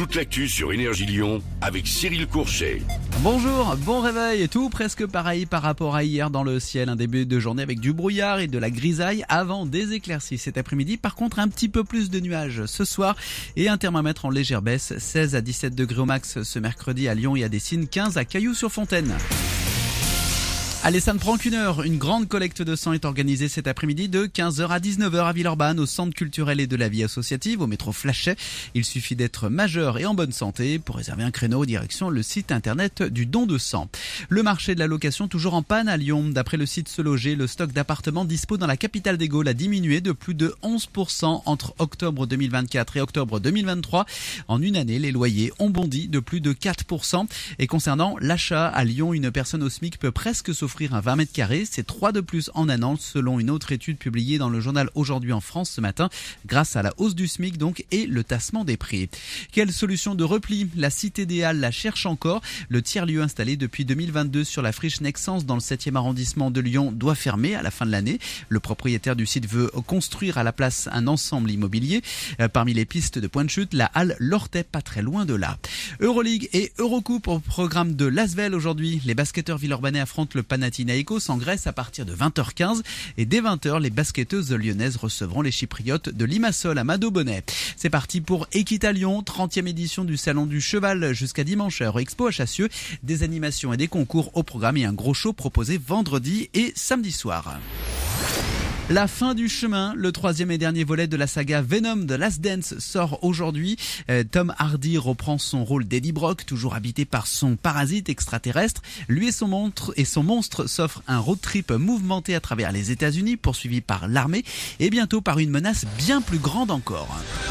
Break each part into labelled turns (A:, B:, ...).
A: toute l'actu sur Énergie Lyon avec Cyril Courchet.
B: Bonjour, bon réveil, tout presque pareil par rapport à hier dans le ciel, un début de journée avec du brouillard et de la grisaille avant des éclaircies cet après-midi. Par contre, un petit peu plus de nuages ce soir et un thermomètre en légère baisse, 16 à 17 degrés au max ce mercredi à Lyon et à Dessines, 15 à Cailloux-sur-Fontaine. Allez, ça ne prend qu'une heure. Une grande collecte de sang est organisée cet après-midi de 15h à 19h à Villeurbanne, au centre culturel et de la vie associative, au métro Flachet. Il suffit d'être majeur et en bonne santé pour réserver un créneau direction le site internet du don de sang. Le marché de la location toujours en panne à Lyon. D'après le site Se Loger, le stock d'appartements dispo dans la capitale des Gaules a diminué de plus de 11% entre octobre 2024 et octobre 2023. En une année, les loyers ont bondi de plus de 4%. Et concernant l'achat à Lyon, une personne au SMIC peut presque s'offrir un 20 mètres carrés, c'est 3 de plus en un an selon une autre étude publiée dans le journal Aujourd'hui en France ce matin grâce à la hausse du SMIC donc et le tassement des prix. Quelle solution de repli? La Cité des Halles la cherche encore. Le tiers-lieu installé depuis 2022 sur la friche Nexens dans le 7e arrondissement de Lyon doit fermer à la fin de l'année. Le propriétaire du site veut construire à la place un ensemble immobilier. Parmi les pistes de point de chute, la halle Lortais pas très loin de là. Euroleague et Eurocoupe au programme de l'Asvel aujourd'hui. Les basketteurs villeurbanais affrontent le Panathinaïkos en Grèce à partir de 20h15 et dès 20h, les basketteuses lyonnaises recevront les Chypriotes de Limassol à Mado-Bonnet. C'est parti pour Equita Lyon, 30e édition du Salon du Cheval jusqu'à dimanche à Expo à Chassieux. Des animations et des concours au programme et un gros show proposé vendredi et samedi soir. La fin du chemin, le troisième et dernier volet de la saga Venom The Last Dance sort aujourd'hui. Tom Hardy reprend son rôle d'Eddie Brock, toujours habité par son parasite extraterrestre. Lui et son monstre s'offrent un road trip mouvementé à travers les États-Unis, poursuivi par l'armée et bientôt par une menace bien plus grande encore.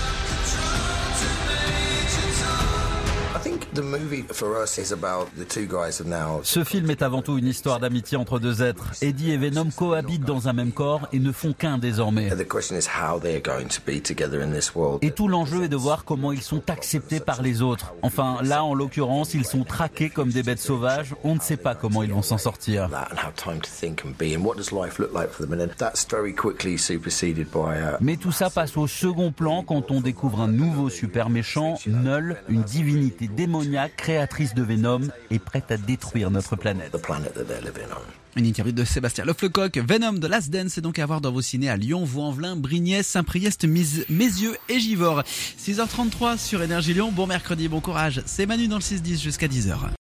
C: Ce film est avant tout une histoire d'amitié entre deux êtres. Eddie et Venom cohabitent dans un même corps et ne font qu'un désormais. Et tout l'enjeu est de voir comment ils sont acceptés par les autres. Enfin, là, en l'occurrence, ils sont traqués comme des bêtes sauvages. On ne sait pas comment ils vont s'en sortir. Mais tout ça passe au second plan quand on découvre un nouveau super méchant, Null, une divinité démoniaque, créatrice de Venom et prête à détruire notre planète.
B: Une interview de Sébastien Loflecoq. Venom The Last Dance est donc à voir dans vos ciné à Lyon, Vaux-en-Velin, Brignais, Saint-Priest, Mézieux et Givors. 6h33 sur Énergie Lyon. Bon mercredi, bon courage. C'est Manu dans le 6-10 jusqu'à 10h.